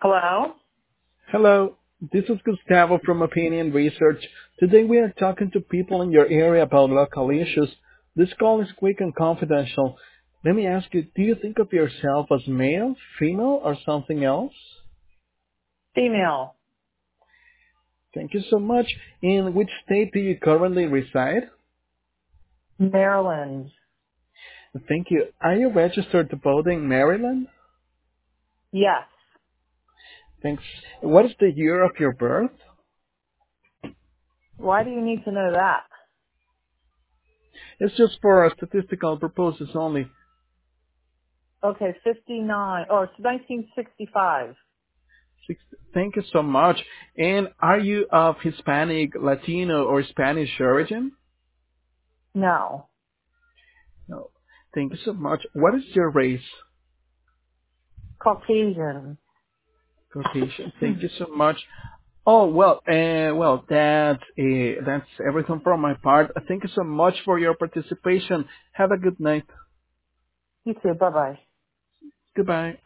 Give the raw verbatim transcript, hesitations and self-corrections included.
Hello? Hello, this is Gustavo from Opinion Research. Today we are talking to people in your area about local issues. This call is quick and confidential. Let me ask you, do you think of yourself as male, female, or something else? Female. Thank you so much. In which state do you currently reside? Maryland. Thank you. Are you registered to vote in Maryland? Yes. Thanks. What is the year of your birth? Why do you need to know that? It's just for our statistical purposes only. Okay, fifty-nine. Oh, it's nineteen sixty-five. Six- Thank you so much. And are you of Hispanic, Latino, or Spanish origin? No. No. Thank you so much. What is your race? Caucasian. Caucasian. Thank you so much. Oh well, uh, well that's uh, that's everything from my part. Thank you so much for your participation. Have a good night. You too. Bye-bye. Goodbye.